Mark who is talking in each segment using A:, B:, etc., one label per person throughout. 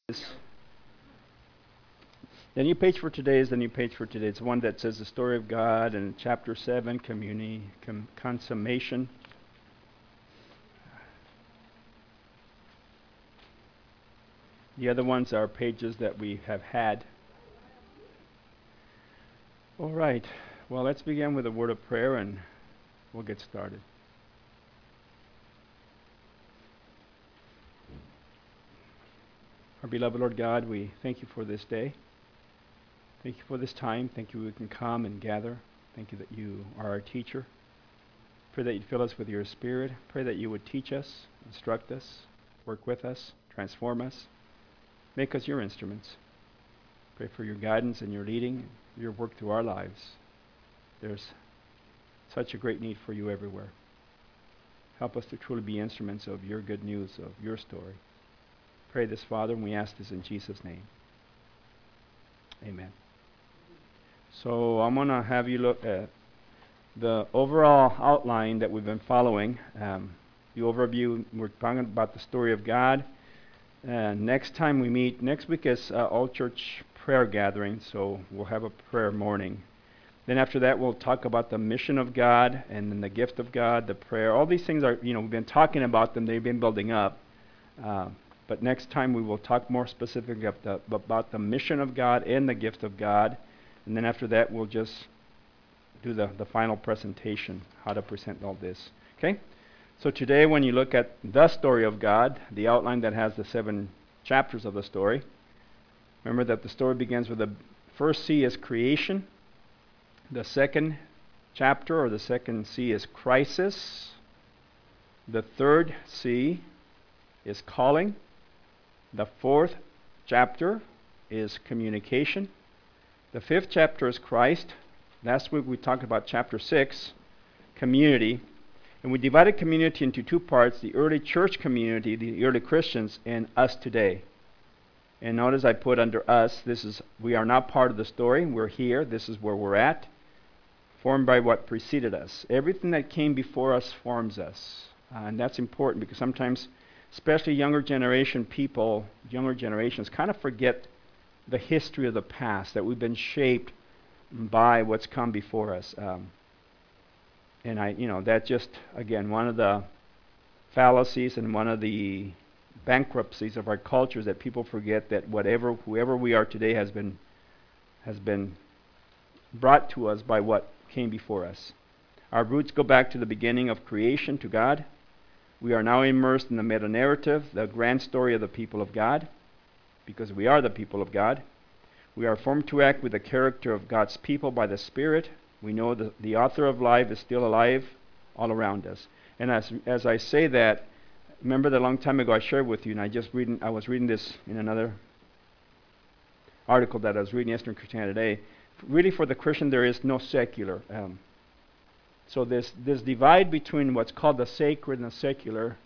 A: The new page for today is the new page for today. It's one that says the story of God and chapter 7, consummation. The other ones are pages that we have had. All right. Well, let's begin with a word of prayer and we'll get started. Our beloved Lord God, we thank you for this day. Thank you for this time. Thank you we can come and gather. Thank you that you are our teacher. Pray that you'd fill us with your Spirit. Pray that you would teach us, instruct us, work with us, transform us, make us your instruments. Pray for your guidance and your leading, your work through our lives. There's such a great need for you everywhere. Help us to truly be instruments of your good news, of your story. Pray this, Father, and we ask this in Jesus' name. Amen. So I'm going to have you look at the overall outline that we've been following. The overview, we're talking about the story of God. Next time we meet, next week is all church prayer gathering, so we'll have a prayer morning. Then after that, we'll talk about the mission of God and then the gift of God, the prayer. All these things are, we've been talking about them. They've been building up. But next time we will talk more specifically about the mission of God and the gift of God. And then after that, we'll just do the final presentation, how to present all this. Okay? So today, when you look at the story of God, the outline that has the 7 chapters of the story, remember that the story begins with the first C is creation. The second chapter, or the second C, is crisis. The third C is calling. The fourth chapter is communication. The fifth chapter is Christ. Last week we talked about chapter 6, community. And we divided community into 2 parts, the early church community, the early Christians, and us today. And notice I put under us, we are not part of the story. We're here. This is where we're at, formed by what preceded us. Everything that came before us forms us. And that's important because sometimes, especially younger generations kind of forget the history of the past, that we've been shaped by what's come before us. And that just, again, one of the fallacies and one of the bankruptcies of our culture is that people forget that whoever we are today has been brought to us by what came before us. Our roots go back to the beginning of creation, to God. We are now immersed in the meta-narrative, the grand story of the people of God, because we are the people of God. We are formed to act with the character of God's people by the Spirit. We know that the author of life is still alive all around us. And as I say that, remember that a long time ago I shared with you, and I was reading this in another article that I was reading yesterday in Christianity Today. Really, for the Christian, there is no secular. So this divide between what's called the sacred and the secular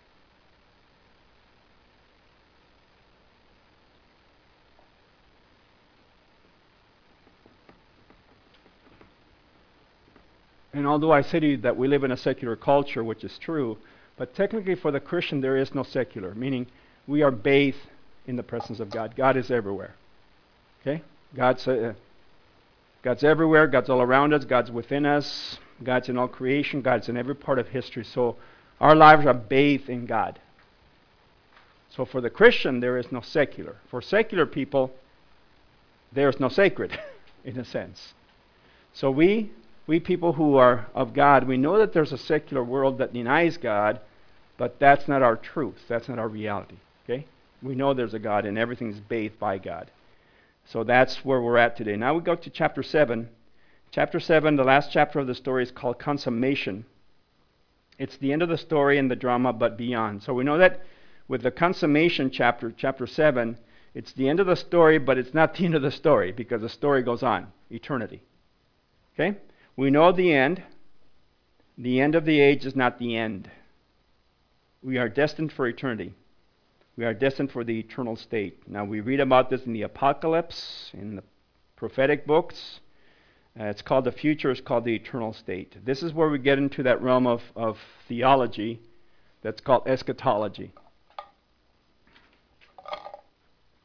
A: and although I say to you that we live in a secular culture, which is true, but technically for the Christian there is no secular, meaning we are bathed in the presence of God. God is everywhere. Okay? God's everywhere. God's all around us. God's within us. God's in all creation. God's in every part of history. So our lives are bathed in God. So for the Christian, there is no secular. For secular people, there is no sacred, in a sense. So we people who are of God, we know that there's a secular world that denies God, but that's not our truth. That's not our reality. Okay? We know there's a God and everything's bathed by God. So that's where we're at today. Now we go to chapter 7. Chapter 7, the last chapter of the story, is called consummation. It's the end of the story and the drama, but beyond. So we know that with the consummation chapter 7, it's the end of the story, but it's not the end of the story because the story goes on, eternity. Okay? We know the end. The end of the age is not the end. We are destined for eternity. We are destined for the eternal state. Now, we read about this in the Apocalypse, in the prophetic books. It's called the future. It's called the eternal state. This is where we get into that realm of theology that's called eschatology.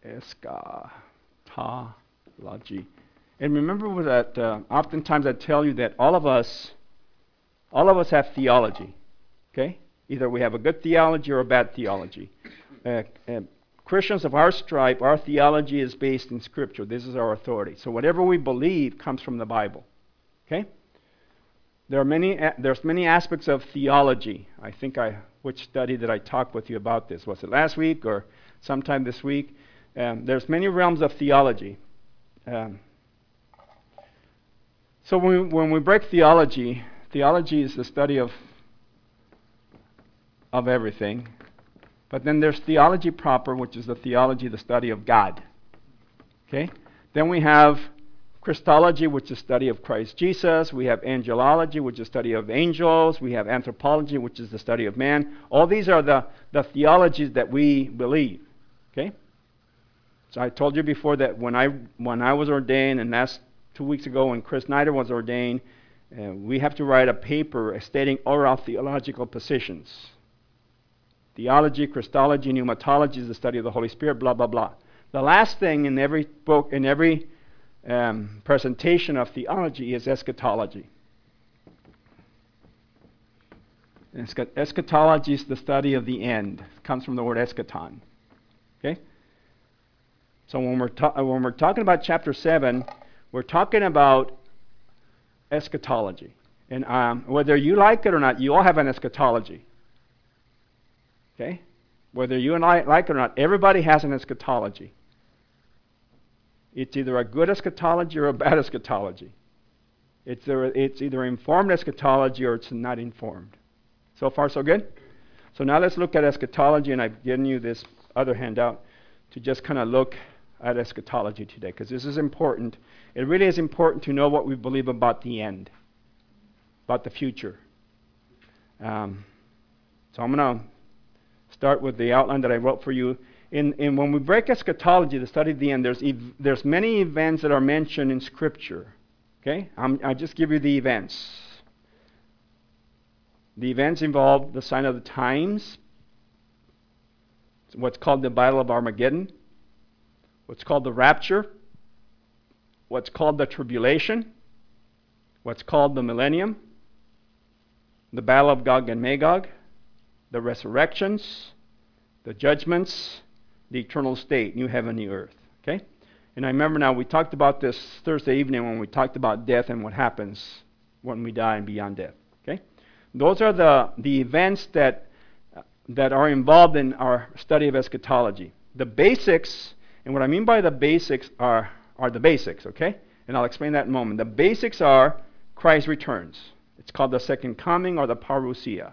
A: Eschatology. And remember that oftentimes I tell you that all of us have theology. Okay? Either we have a good theology or a bad theology. Christians of our stripe, our theology is based in Scripture. This is our authority. So whatever we believe comes from the Bible. Okay? There's many aspects of theology. I think which study did I talk with you about this? Was it last week or sometime this week? There's many realms of theology. So when we break theology is the study of everything. But then there's theology proper, which is the study of God. Okay? Then we have Christology, which is study of Christ Jesus. We have angelology, which is study of angels. We have anthropology, which is the study of man. All these are the theologies that we believe. Okay? So I told you before that when I was ordained, and that's 2 weeks ago when Chris Snyder was ordained, we have to write a paper stating all our theological positions. Theology, Christology, pneumatology is the study of the Holy Spirit, blah, blah, blah. The last thing in every book, in every presentation of theology is eschatology. Eschatology is the study of the end. It comes from the word eschaton. Okay? So when we're talking about chapter 7, we're talking about eschatology. And whether you like it or not, you all have an eschatology. Okay? Whether you and I like it or not, everybody has an eschatology. It's either a good eschatology or a bad eschatology. It's either informed eschatology or it's not informed. So far, so good? So now let's look at eschatology, and I've given you this other handout to just kind of look at eschatology today, because this is important. It really is important to know what we believe about the end, about the future. So I'm going to start with the outline that I wrote for you. And when we break eschatology, the study of the end, there's many events that are mentioned in Scripture. Okay? I just give you the events. The events involve the sign of the times, what's called the Battle of Armageddon, what's called the rapture, what's called the tribulation, what's called the millennium, the Battle of Gog and Magog, the resurrections, the judgments, the eternal state, new heaven, new earth. Okay? And I remember now, we talked about this Thursday evening when we talked about death and what happens when we die and beyond death. Okay? Those are the events that are involved in our study of eschatology. The basics, and what I mean by the basics are the basics, okay? And I'll explain that in a moment. The basics are Christ returns. It's called the second coming or the parousia.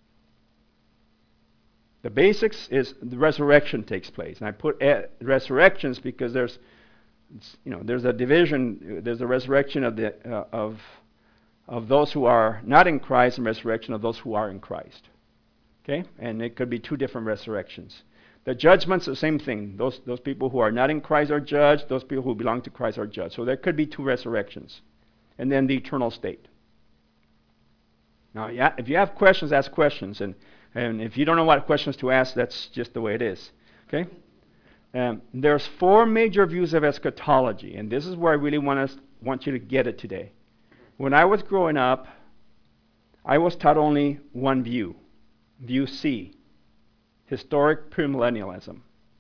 A: The basics is the resurrection takes place. And I put resurrections because there's a division. There's a resurrection of those who are not in Christ and resurrection of those who are in Christ. Okay? And it could be two different resurrections. The judgment's the same thing. Those people who are not in Christ are judged. Those people who belong to Christ are judged. So there could be two resurrections. And then the eternal state. Now, if you have questions, ask questions. And if you don't know what questions to ask, that's just the way it is. Okay? There's 4 major views of eschatology. And this is where I really want you to get it today. When I was growing up, I was taught only one view. View C. Historic premillennialism.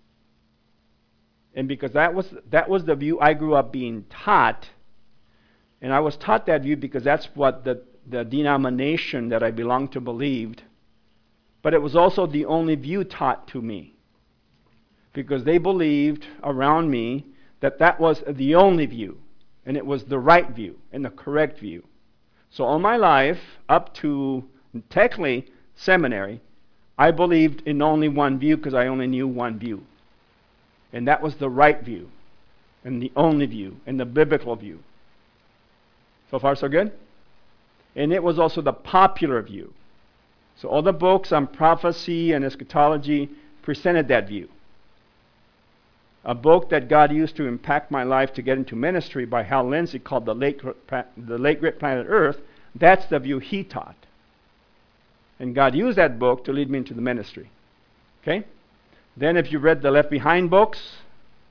A: And because that was the view I grew up being taught, and I was taught that view because that's what the denomination that I belonged to believed, but it was also the only view taught to me. Because they believed around me that was the only view, and it was the right view and the correct view. So all my life, up to technically seminary, I believed in only one view because I only knew one view. And that was the right view, and the only view, and the biblical view. So far, so good? And it was also the popular view. So all the books on prophecy and eschatology presented that view. A book that God used to impact my life to get into ministry by Hal Lindsey called The Late Great Planet Earth, that's the view he taught. And God used that book to lead me into the ministry. Okay? Then if you read the Left Behind books,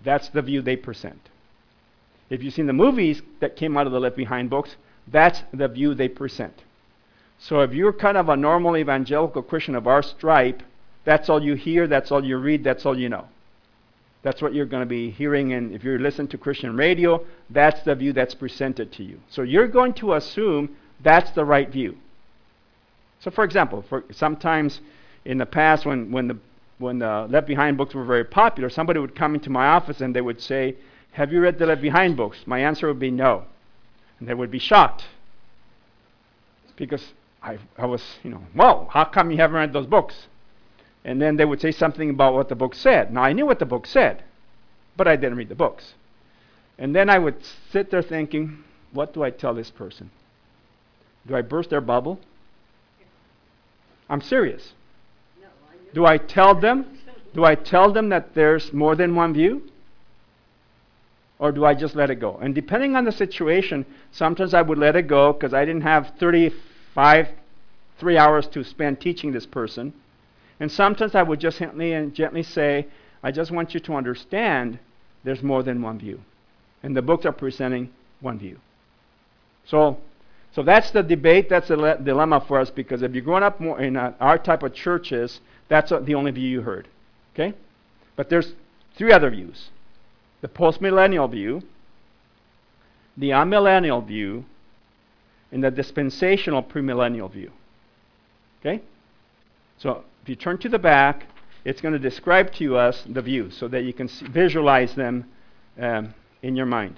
A: That's the view they present. If you've seen the movies that came out of the Left Behind books, that's the view they present. So if you're kind of a normal evangelical Christian of our stripe, that's all you hear, that's all you read, that's all you know. That's what you're going to be hearing, and if you listen to Christian radio, that's the view that's presented to you. So you're going to assume that's the right view. So for example, sometimes in the past when the Left Behind books were very popular, somebody would come into my office and they would say, "Have you read the Left Behind books?" My answer would be no. And they would be shocked. Because I was, whoa, how come you haven't read those books? And then they would say something about what the book said. Now, I knew what the book said, but I didn't read the books. And then I would sit there thinking, what do I tell this person? Do I burst their bubble? I'm serious. Do I tell them that there's more than one view? Or do I just let it go? And depending on the situation, sometimes I would let it go because I didn't have 3 hours to spend teaching this person. And sometimes I would just gently say, I just want you to understand there's more than one view. And the books are presenting one view. So that's the debate, that's the dilemma for us, because if you're growing up more in our type of churches, that's the only view you heard. Okay? But there's 3 other views. The post-millennial view, the amillennial view, and the dispensational premillennial view. Okay? So if you turn to the back, it's going to describe to us the views so that you can visualize them in your mind.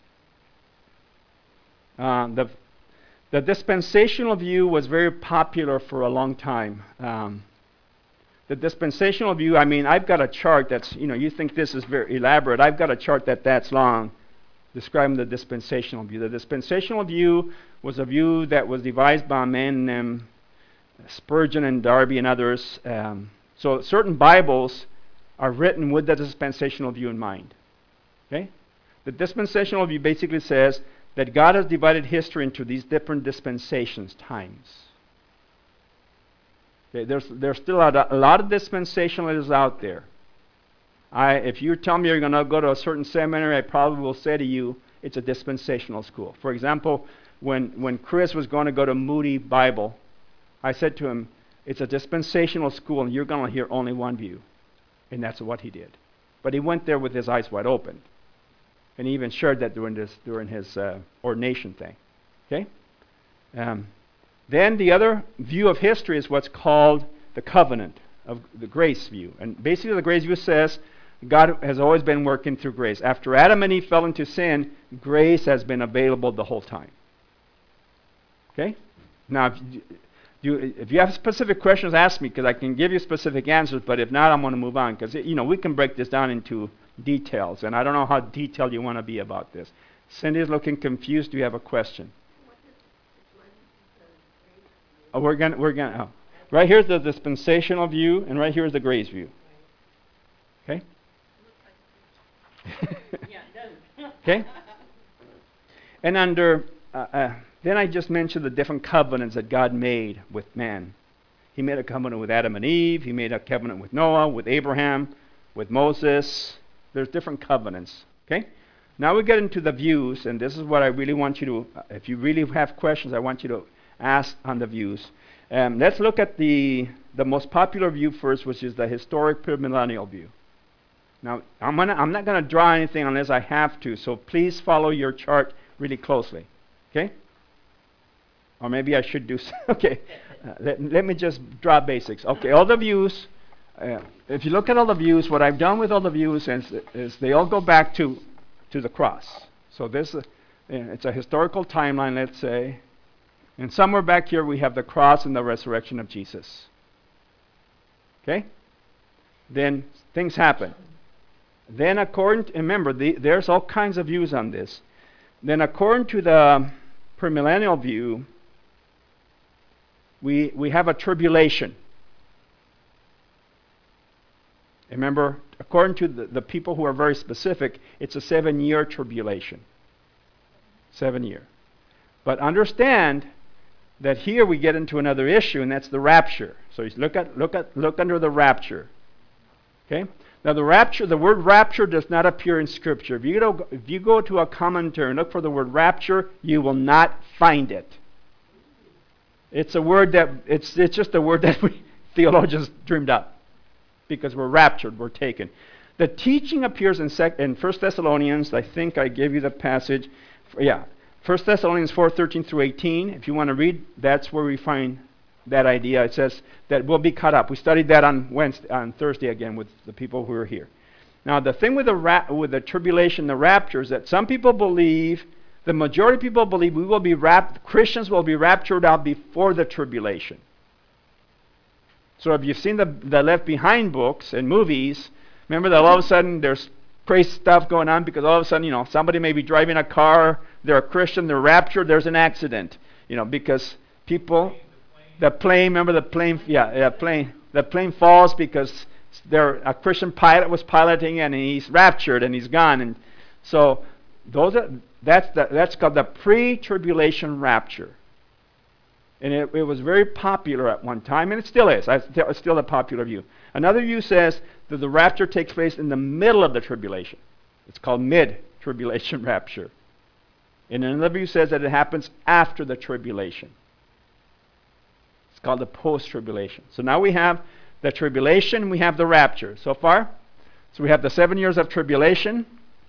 A: The dispensational view was very popular for a long time. The dispensational view, I've got a chart that's, you think this is very elaborate. I've got a chart that's long describing the dispensational view. The dispensational view was a view that was devised by men, Spurgeon and Darby and others. So certain Bibles are written with the dispensational view in mind. Okay? The dispensational view basically says that God has divided history into these different dispensations, times. Okay, there's still a lot of dispensationalists out there. If you tell me you're going to go to a certain seminary, I probably will say to you, it's a dispensational school. For example, when Chris was going to go to Moody Bible, I said to him, it's a dispensational school and you're going to hear only one view. And that's what he did. But he went there with his eyes wide open. And he even shared that during his ordination thing. Okay? Then the other view of history is what's called the covenant, of the grace view. And basically the grace view says God has always been working through grace. After Adam and Eve fell into sin, grace has been available the whole time. Okay? Now, if you have specific questions, ask me, because I can give you specific answers, but if not, I'm going to move on, because we can break this down into details, and I don't know how detailed you want to be about this. Cindy's looking confused. Do you have a question? Right here's the dispensational view, and right here is the grace view. Okay?
B: Yeah, it does.
A: Okay? And under, then I just mentioned the different covenants that God made with man. He made a covenant with Adam and Eve. He made a covenant with Noah, with Abraham, with Moses. There's different covenants. Okay? Now we get into the views, and this is what I really want you to, if you really have questions, I want you to ask on the views. Let's look at the most popular view first, which is the historic premillennial view. Now, I'm not going to draw anything unless I have to, so please follow your chart really closely. Okay? Or maybe I should do so. Okay. Let me just draw basics. Okay, all the views, if you look at all the views, what I've done with all the views is they all go back to the cross. So this it's a historical timeline, let's say. And somewhere back here we have the cross and the resurrection of Jesus. Okay? Then things happen. Then remember, there's all kinds of views on this. Then according to the premillennial view, we have a tribulation. Remember, according to the people who are very specific, it's a 7-year tribulation. 7 year. But understand that here we get into another issue, and that's the rapture. So you look under the rapture. Okay? Now the word rapture does not appear in Scripture. If you go to a commentary and look for the word rapture, you will not find it. It's a word that it's just a word that we theologians dreamed up, because we're raptured, we're taken. The teaching appears in 1 Thessalonians. I think I gave you the passage. 1 Thessalonians 4:13 through 18. If you want to read, that's where we find that idea. It says that we'll be caught up. We studied that on Thursday again with the people who were here. Now, the thing with the tribulation, the rapture, is that some people believe, the majority of people believe, Christians will be raptured out before the tribulation. So if you've seen the Left Behind books and movies, remember that all of a sudden there's crazy stuff going on because all of a sudden, somebody may be driving a car, they're a Christian, they're raptured, there's an accident, because people... The plane, remember the plane? The plane falls because a Christian pilot was piloting and he's raptured and he's gone. And so that's called the pre-tribulation rapture. And it was very popular at one time, and it still is. It's still a popular view. Another view says that the rapture takes place in the middle of the tribulation. It's called mid-tribulation rapture. And another view says that it happens after the tribulation. Called the post-tribulation. So now we have the tribulation, we have the rapture. So far? So we have the 7 years of tribulation,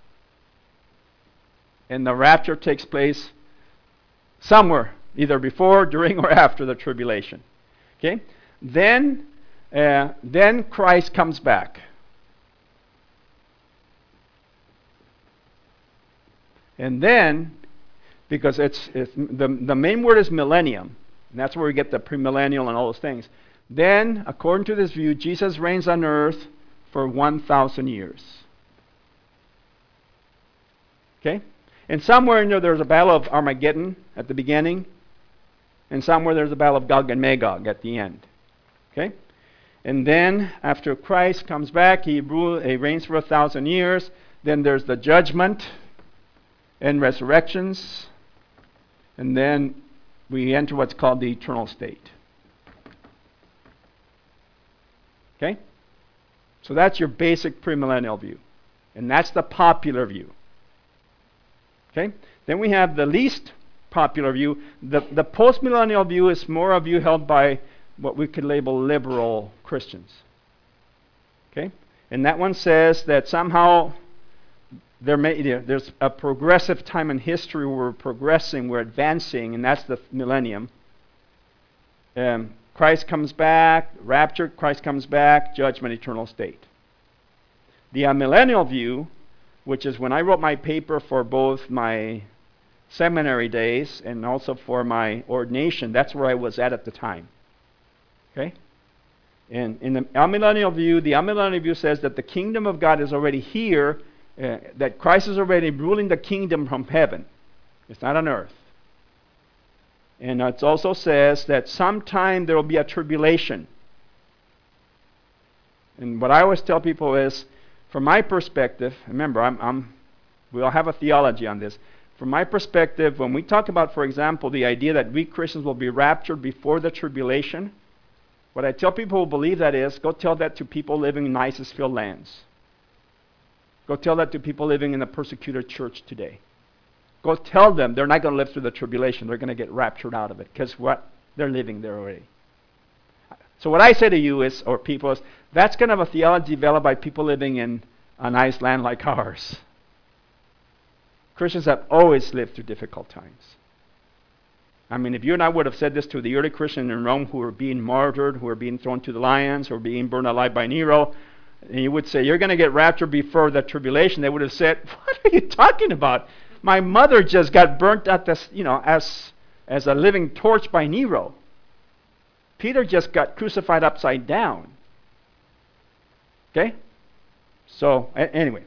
A: and the rapture takes place somewhere, either before, during, or after the tribulation. Okay? Then Christ comes back. And then, because it's the main word is millennium, and that's where we get the premillennial and all those things. Then, according to this view, Jesus reigns on earth for 1,000 years. Okay? And somewhere in there's a battle of Armageddon at the beginning, and somewhere there's a battle of Gog and Magog at the end. Okay? And then, after Christ comes back, he reigns for 1,000 years. Then there's the judgment and resurrections. And then we enter what's called the eternal state. Okay? So that's your basic premillennial view. And that's the popular view. Okay? Then we have the least popular view. The postmillennial view is more a view held by what we could label liberal Christians. Okay? And that one says that somehow there's a progressive time in history where we're progressing, we're advancing, and that's the millennium. Christ comes back, rapture, Christ comes back, judgment, eternal state. The amillennial view, which is when I wrote my paper for both my seminary days and also for my ordination, that's where I was at the time. Okay? And in the amillennial view says that the kingdom of God is already here, that Christ is already ruling the kingdom from heaven. It's not on earth. And it also says that sometime there will be a tribulation. And what I always tell people is, from my perspective, remember, we all have a theology on this. From my perspective, when we talk about, for example, the idea that we Christians will be raptured before the tribulation, what I tell people who believe that is, go tell that to people living in ISIS-filled lands. Go tell that to people living in the persecuted church today. Go tell them they're not going to live through the tribulation. They're going to get raptured out of it. Because what? They're living there already. So what I say to you is, or people is, that's kind of a theology developed by people living in a nice land like ours. Christians have always lived through difficult times. I mean, if you and I would have said this to the early Christians in Rome who were being martyred, who were being thrown to the lions, who were being burned alive by Nero, and you would say, you're going to get raptured before the tribulation, they would have said, what are you talking about? My mother just got burnt at this, as a living torch by Nero. Peter just got crucified upside down. Okay? So, anyway.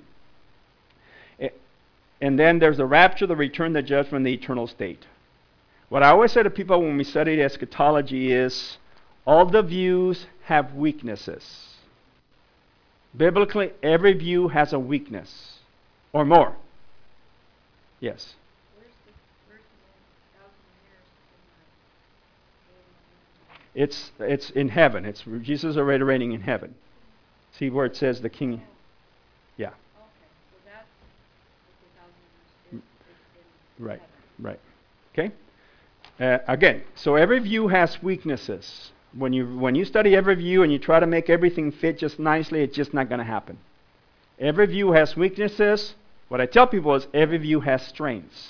A: And then there's the rapture, the return, the judgment, the eternal state. What I always say to people when we study eschatology is, all the views have weaknesses. Biblically, every view has a weakness, or more. Yes? It's in heaven. Jesus is already reigning in heaven. See where it says the king. Yeah.
B: Okay, so that's the 1,000 years is in
A: Right.
B: heaven.
A: Right. Okay. Again, so every view has weaknesses. When you study every view and you try to make everything fit just nicely, it's just not going to happen. Every view has weaknesses. What I tell people is every view has strengths.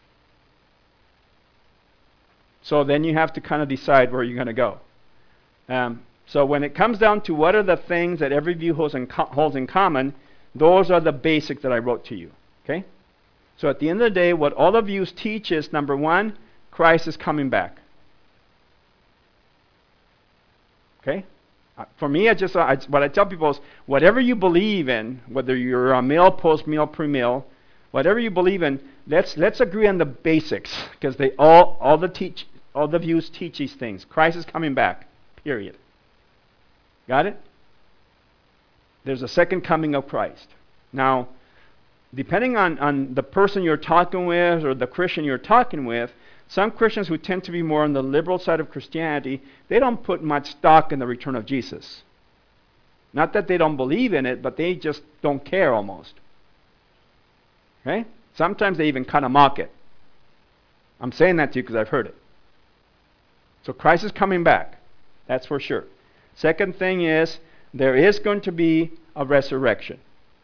A: So then you have to kind of decide where you're going to go. So when it comes down to what are the things that every view holds in common, those are the basics that I wrote to you. Okay? So at the end of the day, what all the views teach is, number one, Christ is coming back. Okay? For me, what I tell people is, whatever you believe in, whether you're a meal, post-meal, pre-meal, whatever you believe in, let's agree on the basics, because all the views teach these things. Christ is coming back. Period. Got it? There's a second coming of Christ. Now, depending on the person you're talking with or the Christian you're talking with, some Christians who tend to be more on the liberal side of Christianity, they don't put much stock in the return of Jesus. Not that they don't believe in it, but they just don't care almost. Okay? Sometimes they even kind of mock it. I'm saying that to you because I've heard it. So Christ is coming back. That's for sure. Second thing is, there is going to be a resurrection.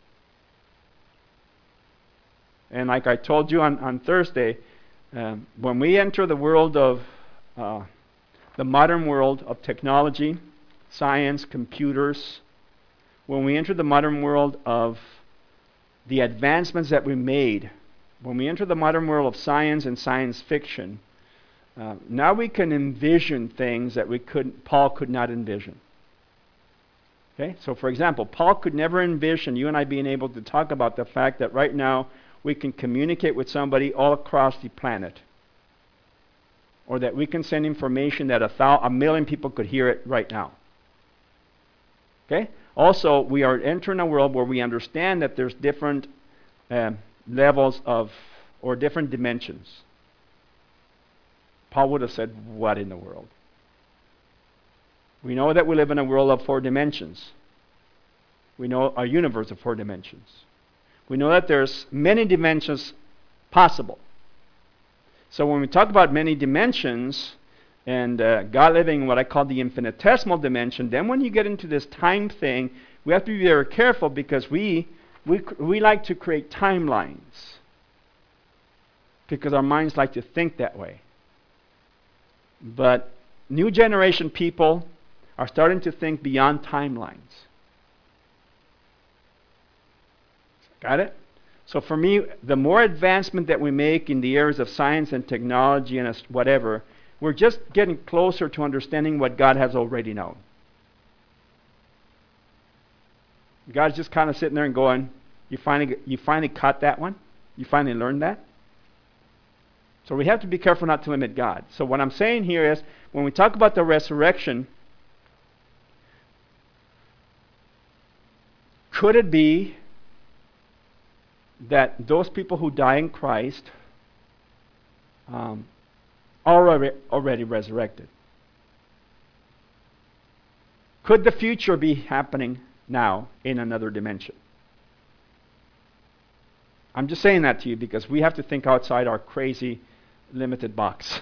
A: And like I told you on Thursday, when we enter the world of the modern world of technology, science, computers, when we enter the modern world of the advancements that we made, when we enter the modern world of science and science fiction, now we can envision things that Paul could not envision. Okay? So for example, Paul could never envision you and I being able to talk about the fact that right now we can communicate with somebody all across the planet. Or that we can send information that a million people could hear it right now. Okay? Also, we are entering a world where we understand that there's different levels of, or different dimensions. Paul would have said, what in the world? We know that we live in a world of 4 dimensions. We know a universe of 4 dimensions. We know that there's many dimensions possible. So when we talk about many dimensions, and God living in what I call the infinitesimal dimension, then when you get into this time thing, we have to be very careful because we like to create timelines. Because our minds like to think that way. But new generation people are starting to think beyond timelines. Got it? So for me, the more advancement that we make in the areas of science and technology and whatever, we're just getting closer to understanding what God has already known. God's just kind of sitting there and going, you finally caught that one? You finally learned that? So we have to be careful not to limit God. So what I'm saying here is, when we talk about the resurrection, could it be that those people who die in Christ are already resurrected? Could the future be happening now in another dimension? I'm just saying that to you because we have to think outside our crazy, limited box.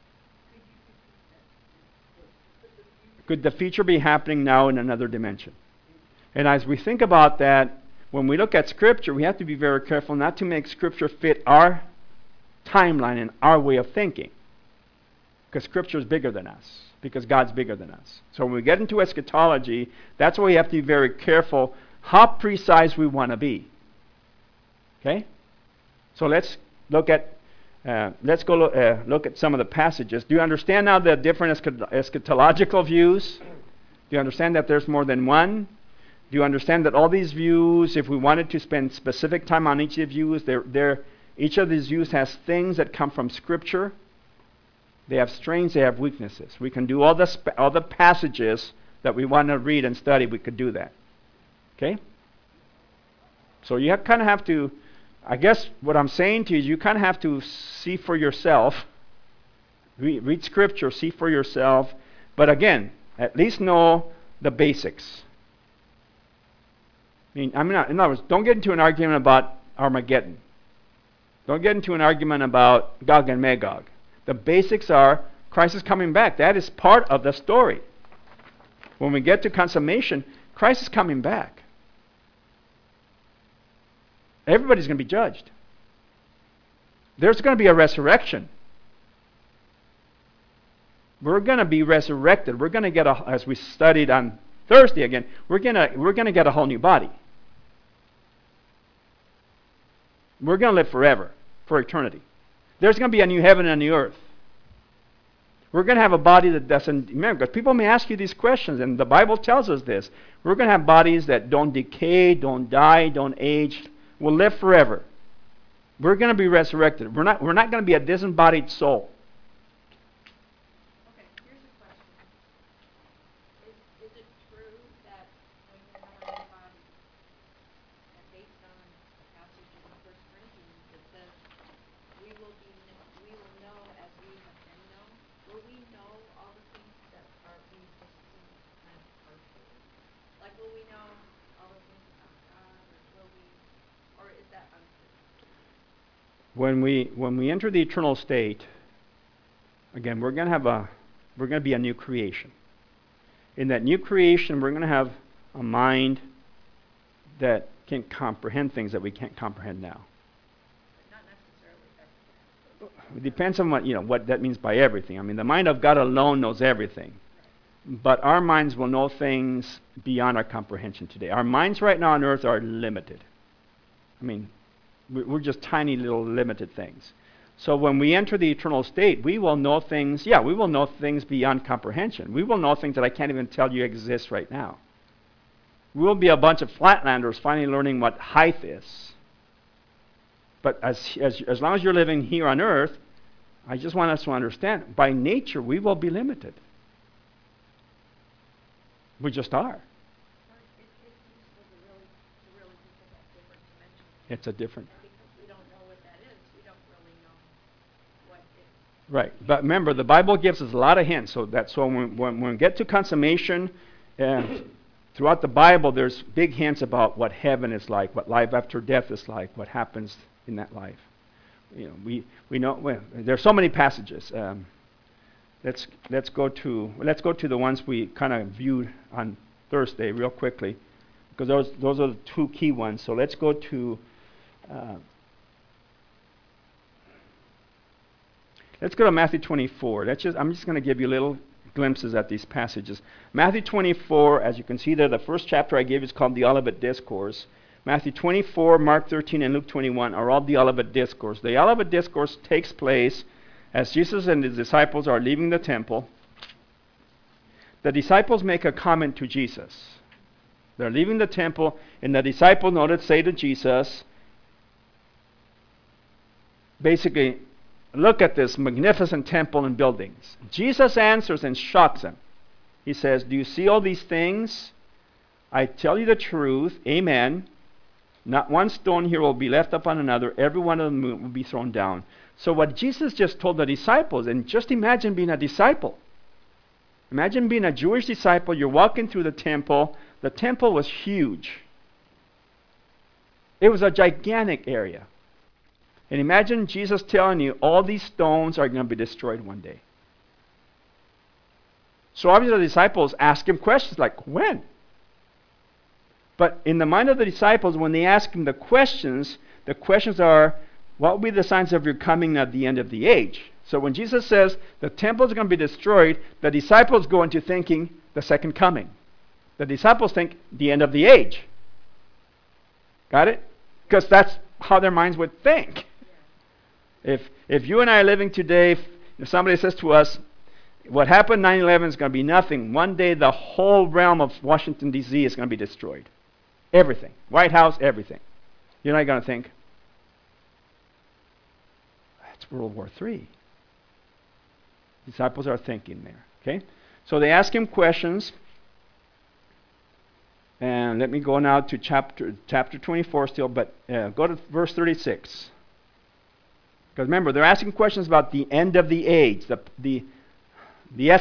A: Could the future be happening now in another dimension? And as we think about that, when we look at Scripture, we have to be very careful not to make Scripture fit our timeline and our way of thinking. Because Scripture is bigger than us. Because God's bigger than us. So when we get into eschatology, that's why we have to be very careful how precise we want to be. Okay? So let's look at look at some of the passages. Do you understand now the different eschatological views? Do you understand that there's more than one? Do you understand that all these views, if we wanted to spend specific time on each of the views, each of these views has things that come from Scripture. They have strengths, they have weaknesses. We can do all the passages that we want to read and study, we could do that. Okay? So you kind of have to, I guess what I'm saying to you is you kind of have to see for yourself. Read Scripture, see for yourself. But again, at least know the basics. in other words, don't get into an argument about Armageddon. Don't get into an argument about Gog and Magog. The basics are Christ is coming back. That is part of the story. When we get to consummation, Christ is coming back. Everybody's going to be judged. There's going to be a resurrection. We're going to be resurrected. We're going to get as we studied on Thursday again, we're going to get a whole new body. We're going to live forever, for eternity. There's going to be a new heaven and a new earth. We're going to have a body that doesn't, remember, because people may ask you these questions, and the Bible tells us this. We're going to have bodies that don't decay, don't die, don't age, will live forever. We're going to be resurrected. We're not going to be a disembodied soul.
B: Okay, here's a question. Is it true that when we have our body, and based on a passage in 1 Corinthians that says, we will know as we have been known? Will we know all the things that are we just see kind of partially? Like, will we know all the things about God, or is that untrue?
A: When we enter the eternal state, again, we're going to be a new creation. In that new creation, we're going to have a mind that can comprehend things that we can't comprehend now.
B: But not necessarily everything.
A: It depends on what that means by everything. I mean, the mind of God alone knows everything. But our minds will know things beyond our comprehension today. Our minds right now on earth are limited. I mean, we're just tiny little limited things. So when we enter the eternal state, we will know things, we will know things beyond comprehension. We will know things that I can't even tell you exist right now. We will be a bunch of flatlanders finally learning what height is. But as long as you're living here on earth, I just want us to understand, by nature, we will be limited. We just are.
B: It's useful to really think of that different dimension.
A: It's a different.
B: And because we don't know what that is, we don't really know what is.
A: Right. But remember, the Bible gives us a lot of hints. So when we get to consummation, throughout the Bible, there's big hints about what heaven is like, what life after death is like, what happens in that life. We know there's so many passages. Let's go to the ones we kind of viewed on Thursday real quickly, because those are the two key ones. So let's go to Matthew 24. I'm just going to give you little glimpses at these passages. Matthew 24, as you can see there, the first chapter I gave is called the Olivet Discourse. Matthew 24, Mark 13, and Luke 21 are all the Olivet Discourse. The Olivet Discourse takes place as Jesus and his disciples are leaving the temple. The disciples make a comment to Jesus. They're leaving the temple, and the disciples say to Jesus, basically, look at this magnificent temple and buildings. Jesus answers and shocks them. He says, do you see all these things? I tell you the truth, amen. Not one stone here will be left upon another. Every one of them will be thrown down. So what Jesus just told the disciples, and just imagine being a disciple. Imagine being a Jewish disciple. You're walking through the temple. The temple was huge. It was a gigantic area. And imagine Jesus telling you all these stones are going to be destroyed one day. So obviously the disciples ask him questions like, when? But in the mind of the disciples, when they ask him the questions are, what will be the signs of your coming at the end of the age? So when Jesus says the temple is going to be destroyed, the disciples go into thinking the second coming. The disciples think the end of the age. Got it? Because that's how their minds would think. If you and I are living today, if somebody says to us, what happened 9/11 is going to be nothing. One day the whole realm of Washington, D.C. is going to be destroyed. Everything. White House, everything. You're not going to think, that's World War III. Disciples are thinking there. Okay? So they ask him questions. And let me go now to chapter 24 still, but go to verse 36. Because remember, they're asking questions about the end of the age, the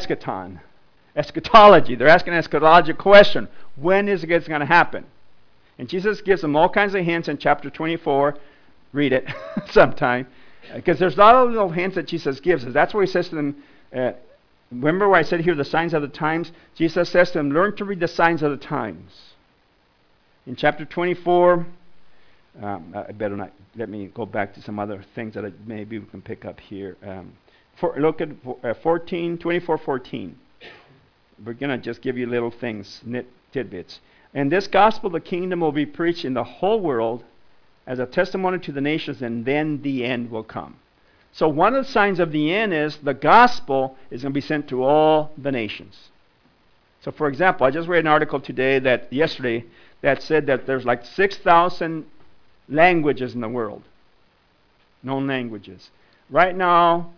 A: eschatology. They're asking an eschatological question. When is it going to happen? And Jesus gives them all kinds of hints in chapter 24. Read it sometime. Because there's a lot of little hints that Jesus gives us. That's where he says to them, remember where I said here the signs of the times? Jesus says to them, learn to read the signs of the times. In chapter 24, I better not, let me go back to some other things that maybe we can pick up here. Look at 24:14. We're going to just give you little things, tidbits. And this gospel of the kingdom will be preached in the whole world as a testimony to the nations, and then the end will come. So one of the signs of the end is the gospel is going to be sent to all the nations. So for example, I just read an article yesterday that said that there's like 6,000 languages in the world. Known languages. Right now,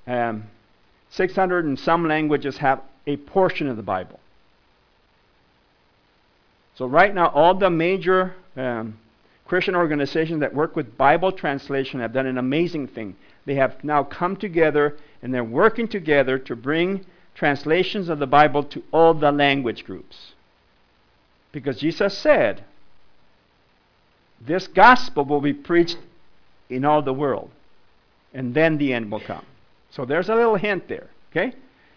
A: 600 and some languages have a portion of the Bible. So right now, all the major Christian organizations that work with Bible translation have done an amazing thing. They have now come together and they're working together to bring translations of the Bible to all the language groups. Because Jesus said, this gospel will be preached in all the world. And then the end will come. So there's a little hint there. Okay?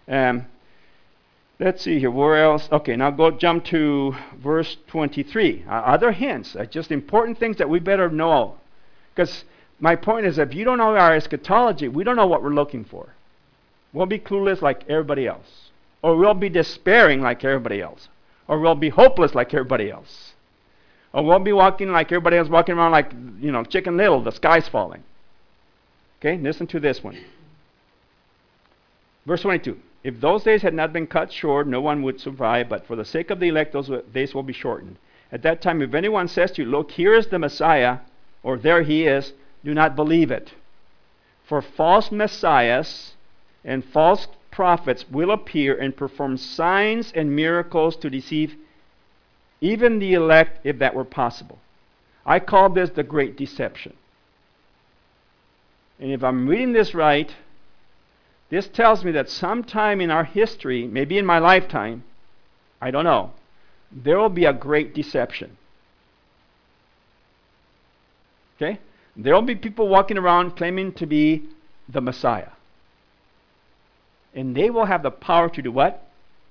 A: Let's see here. Where else? Okay, now jump to verse 23. Other hints. Just important things that we better know. Because my point is, if you don't know our eschatology, we don't know what we're looking for. We'll be clueless like everybody else. Or we'll be despairing like everybody else. Or we'll be hopeless like everybody else. Or we'll be walking like everybody else, walking around like, Chicken Little, the sky's falling. Okay, listen to this one. Verse 22. If those days had not been cut short, no one would survive, but for the sake of the elect, those days will be shortened. At that time, if anyone says to you, look, here is the Messiah, or there he is, do not believe it. For false messiahs and false prophets will appear and perform signs and miracles to deceive even the elect, if that were possible. I call this the great deception. And if I'm reading this right, this tells me that sometime in our history, maybe in my lifetime, I don't know, there will be a great deception. Okay? There will be people walking around claiming to be the Messiah. And they will have the power to do what?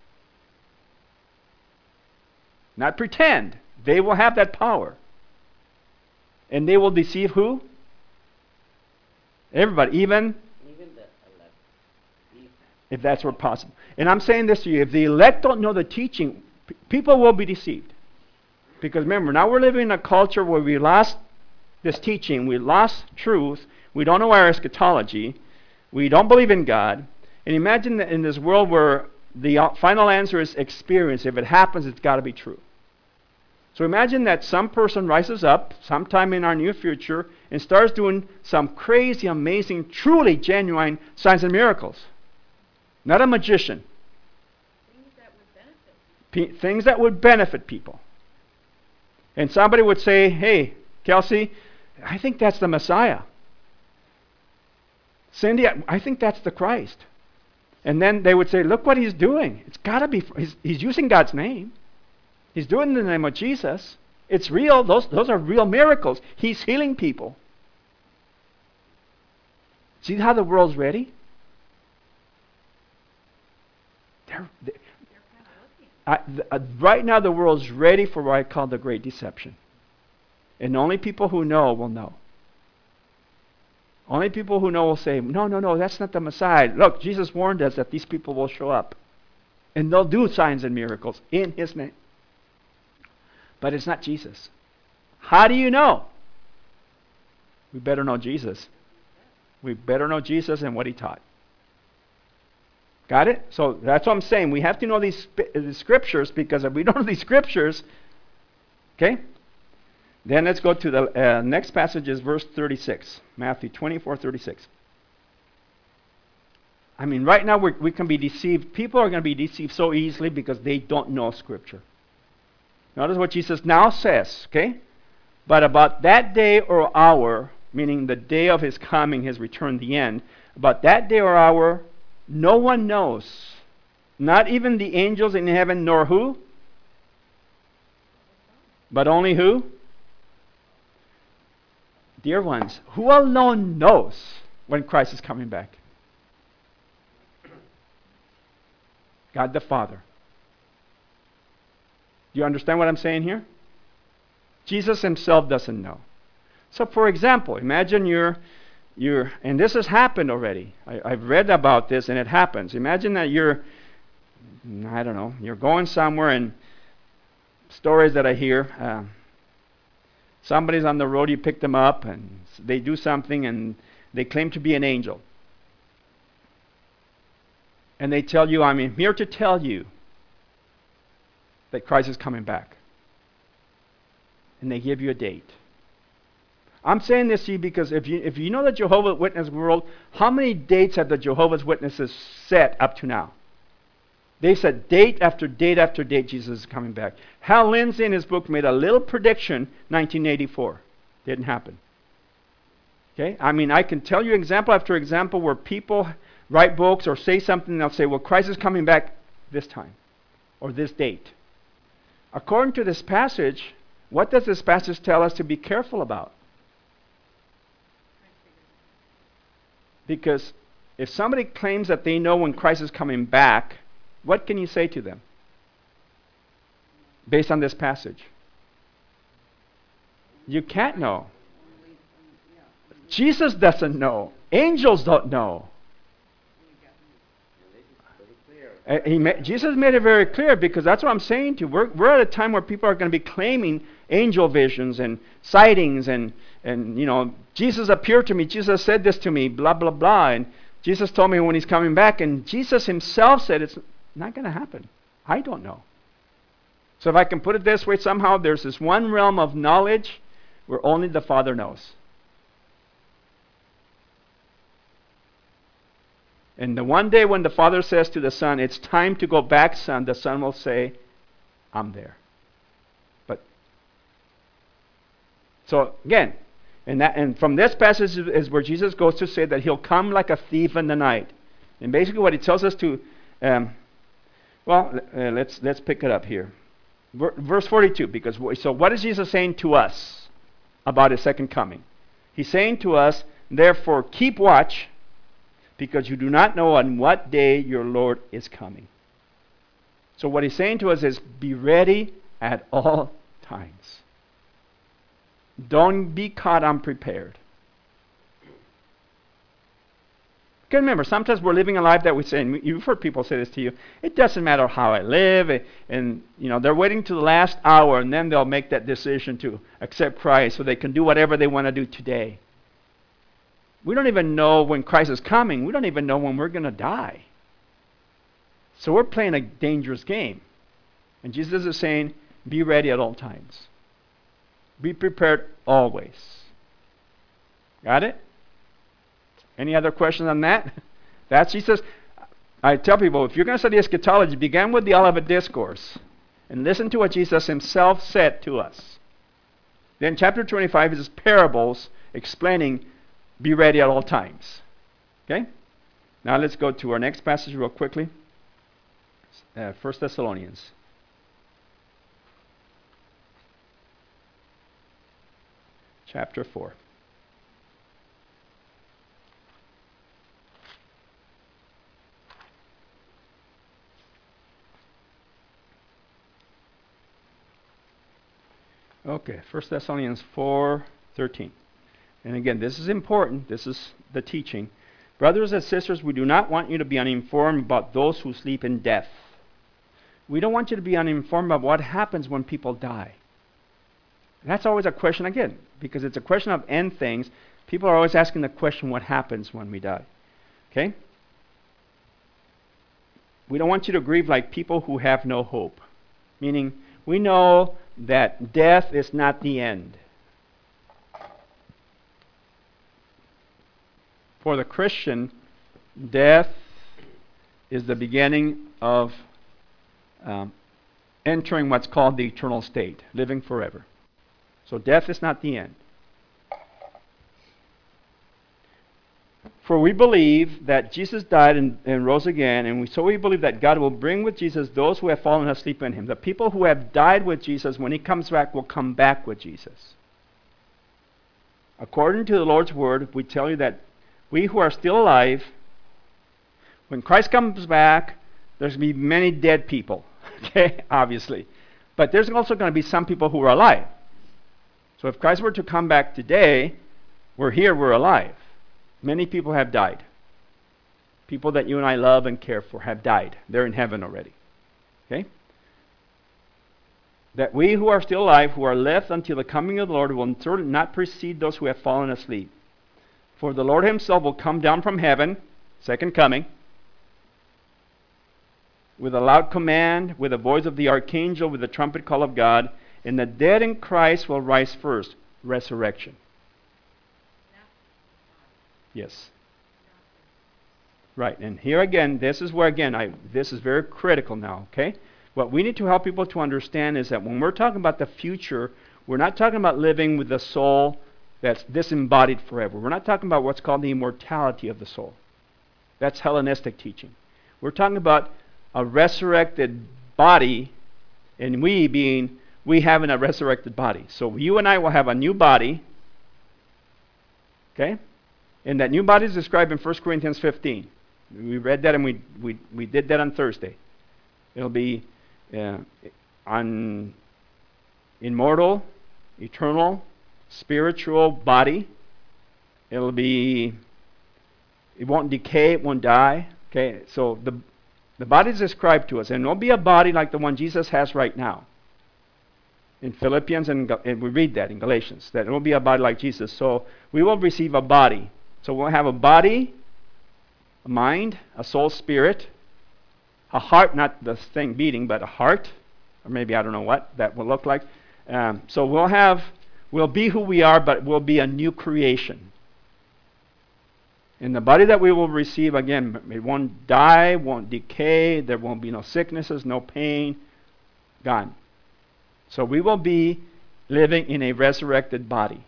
A: Not pretend. They will have that power. And they will deceive who? Everybody, even the elect. If that's what possible. And I'm saying this to you, if the elect don't know the teaching, people will be deceived. Because remember, now we're living in a culture where we lost this teaching, we lost truth, we don't know our eschatology, we don't believe in God. And imagine that in this world where the final answer is experience. If it happens, it's got to be true. So imagine that some person rises up sometime in our near future and starts doing some crazy, amazing, truly genuine signs and miracles. Not a magician. Things that would benefit people. And somebody would say, hey, Kelsey, I think that's the Messiah. Cindy, I think that's the Christ. And then they would say, look what he's doing. It's got to be, he's using God's name. He's doing it in the name of Jesus. It's real. Those are real miracles. He's healing people. See how the world's ready? Right now the world's ready for what I call the great deception. And only people who know will know. Only people who know will say, no, that's not the Messiah. Look, Jesus warned us that these people will show up. And they'll do signs and miracles in His name. But it's not Jesus. How do you know? We better know Jesus. We better know Jesus and what He taught. Got it? So that's what I'm saying. We have to know these scriptures, because if we don't know these scriptures, okay? Then let's go to the next passage is verse 36. Matthew 24:36. I mean, right now we can be deceived. People are going to be deceived so easily because they don't know Scripture. Notice what Jesus now says, okay? But about that day or hour, meaning the day of His coming, His return, the end, about that day or hour, no one knows. Not even the angels in heaven, nor who? But only who? Dear ones, who alone knows when Christ is coming back? God the Father. Do you understand what I'm saying here? Jesus himself doesn't know. So for example, imagine you're and this has happened already. I've read about this and it happens. Imagine that you're going somewhere, and stories that I hear, somebody's on the road, you pick them up and they do something and they claim to be an angel. And they tell you, I'm here to tell you that Christ is coming back. And they give you a date. I'm saying this to you because if you know the Jehovah's Witness world, how many dates have the Jehovah's Witnesses set up to now? They said date after date after date Jesus is coming back. Hal Lindsey in his book made a little prediction, 1984. Didn't happen. Okay? I can tell you example after example where people write books or say something and they'll say, well, Christ is coming back this time or this date. According to this passage, what does this passage tell us to be careful about? Because if somebody claims that they know when Christ is coming back, what can you say to them based on this passage? You can't know. Jesus doesn't know. Angels don't know. Jesus made it very clear, because that's what I'm saying to you. We're at a time where people are going to be claiming angel visions and sightings and Jesus appeared to me, Jesus said this to me, blah, blah, blah. And Jesus told me when he's coming back. And Jesus himself said it's not going to happen. I don't know. So if I can put it this way, somehow there's this one realm of knowledge where only the Father knows. And the one day when the Father says to the Son, it's time to go back, Son, the Son will say, I'm there. So again, and from this passage is where Jesus goes to say that he'll come like a thief in the night. And basically what he tells us to, let's pick it up here. Verse 42, so what is Jesus saying to us about his second coming? He's saying to us, therefore keep watch, because you do not know on what day your Lord is coming. So what he's saying to us is, be ready at all times. Don't be caught unprepared. Because remember, sometimes we're living a life that we say, and you've heard people say this to you, it doesn't matter how I live, and they're waiting to the last hour, and then they'll make that decision to accept Christ so they can do whatever they want to do today. We don't even know when Christ is coming. We don't even know when we're going to die. So we're playing a dangerous game. And Jesus is saying, be ready at all times. Be prepared always. Got it? Any other questions on that? That's Jesus. I tell people, if you're going to study eschatology, begin with the Olivet Discourse and listen to what Jesus himself said to us. Then chapter 25 is parables explaining, be ready at all times. Okay? Now let's go to our next passage real quickly. 1 Thessalonians. Chapter 4. Okay, 1 Thessalonians 4:13. And again, this is important. This is the teaching. Brothers and sisters, we do not want you to be uninformed about those who sleep in death. We don't want you to be uninformed about what happens when people die. And that's always a question again, because it's a question of end things. People are always asking the question, what happens when we die? Okay? We don't want you to grieve like people who have no hope. Meaning, we know that death is not the end. For the Christian, death is the beginning of entering what's called the eternal state, living forever. So death is not the end. For we believe that Jesus died and rose again, and so we believe that God will bring with Jesus those who have fallen asleep in him. The people who have died with Jesus, when he comes back, will come back with Jesus. According to the Lord's word, we tell you that we who are still alive, when Christ comes back, there's going to be many dead people, okay, obviously. But there's also going to be some people who are alive. So if Christ were to come back today, we're here, we're alive. Many people have died. People that you and I love and care for have died. They're in heaven already. Okay? That we who are still alive, who are left until the coming of the Lord, will not precede those who have fallen asleep. For the Lord himself will come down from heaven, second coming, with a loud command, with the voice of the archangel, with the trumpet call of God, and the dead in Christ will rise first. Resurrection. Yes. Right. And here again, this is where this is very critical now, okay? What we need to help people to understand is that when we're talking about the future, we're not talking about living with the soul that's disembodied forever. We're not talking about what's called the immortality of the soul. That's Hellenistic teaching. We're talking about a resurrected body, and we having a resurrected body. So you and I will have a new body, okay? And that new body is described in 1 Corinthians 15. We read that and we did that on Thursday. It'll be immortal, eternal, spiritual body. It won't decay, it won't die. Okay, so the body is described to us, and it won't be a body like the one Jesus has right now. In Philippians, and we read that in Galatians, that it will be a body like Jesus. So we will receive a body. So we'll have a body, a mind, a soul, spirit, a heart, not the thing beating, but a heart, or maybe I don't know what that will look like. So we'll be who we are, but we'll be a new creation. And the body that we will receive, again, it won't die, won't decay, there won't be no sicknesses, no pain, gone. So we will be living in a resurrected body.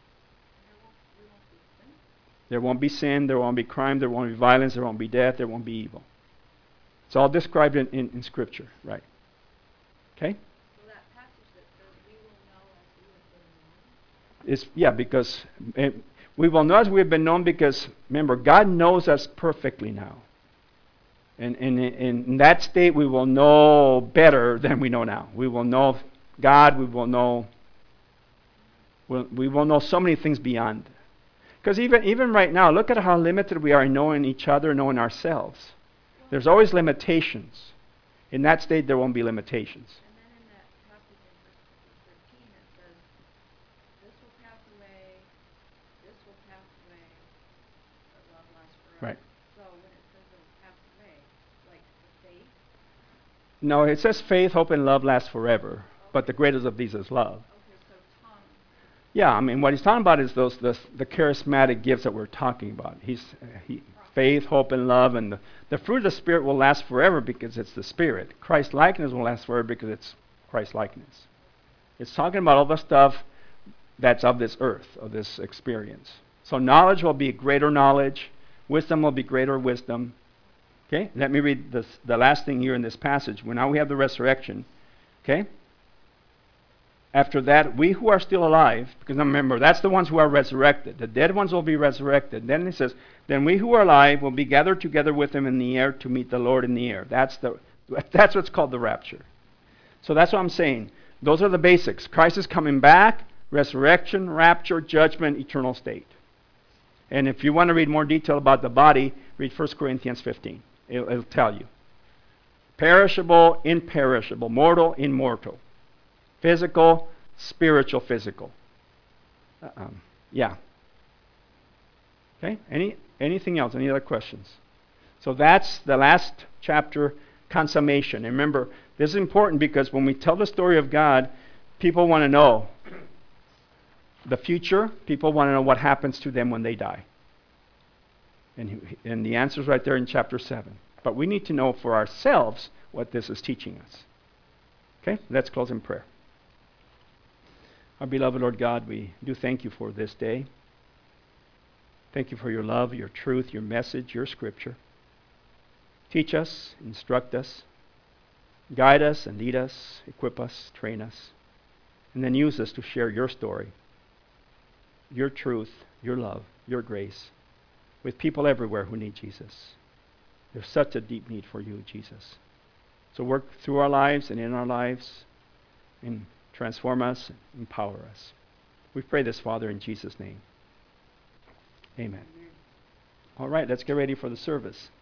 A: There won't be sin, there won't be crime, there won't be violence, there won't be death, there won't be evil. It's all described in Scripture, right? Okay?
B: So that passage that says we will know as we have been known?
A: Because we will know as we have been known because, remember, God knows us perfectly now. And in that state, we will know better than we know now. We will know God, we will know so many things beyond. Because even right now, look at how limited we are in knowing each other, knowing ourselves. There's always limitations. In that state, there won't be limitations.
B: And then in that passage in 1 Corinthians 13, it says, this will pass away, this will pass away, but love lasts forever.
A: Right.
B: So when it says it will pass away, like the faith?
A: No, it says faith, hope, and love last forever. But the greatest of these is love.
B: Okay, so tongue.
A: Yeah, I mean, what he's talking about is the charismatic gifts that we're talking about. Faith, hope, and love, and the fruit of the Spirit will last forever because it's the Spirit. Christ likeness will last forever because it's Christ likeness. It's talking about all the stuff that's of this earth, of this experience. So knowledge will be greater knowledge, wisdom will be greater wisdom. Okay, let me read the last thing here in this passage. Now we have the resurrection. Okay. After that, we who are still alive, because remember, that's the ones who are resurrected. The dead ones will be resurrected. Then it says, then we who are alive will be gathered together with them in the air to meet the Lord in the air. That's what's called the rapture. So that's what I'm saying. Those are the basics. Christ is coming back, resurrection, rapture, judgment, eternal state. And if you want to read more detail about the body, read 1 Corinthians 15. It'll tell you. Perishable, imperishable, mortal, immortal. Physical, spiritual, physical. Yeah. Okay? Anything else? Any other questions? So that's the last chapter, consummation. And remember, this is important because when we tell the story of God, people want to know the future. People want to know what happens to them when they die. And the answer is right there in chapter 7. But we need to know for ourselves what this is teaching us. Okay? Let's close in prayer. Our beloved Lord God, we do thank you for this day. Thank you for your love, your truth, your message, your scripture. Teach us, instruct us, guide us and lead us, equip us, train us, and then use us to share your story, your truth, your love, your grace with people everywhere who need Jesus. There's such a deep need for you, Jesus. So work through our lives and in our lives and transform us, empower us. We pray this, Father, in Jesus' name. Amen. All right, let's get ready for the service.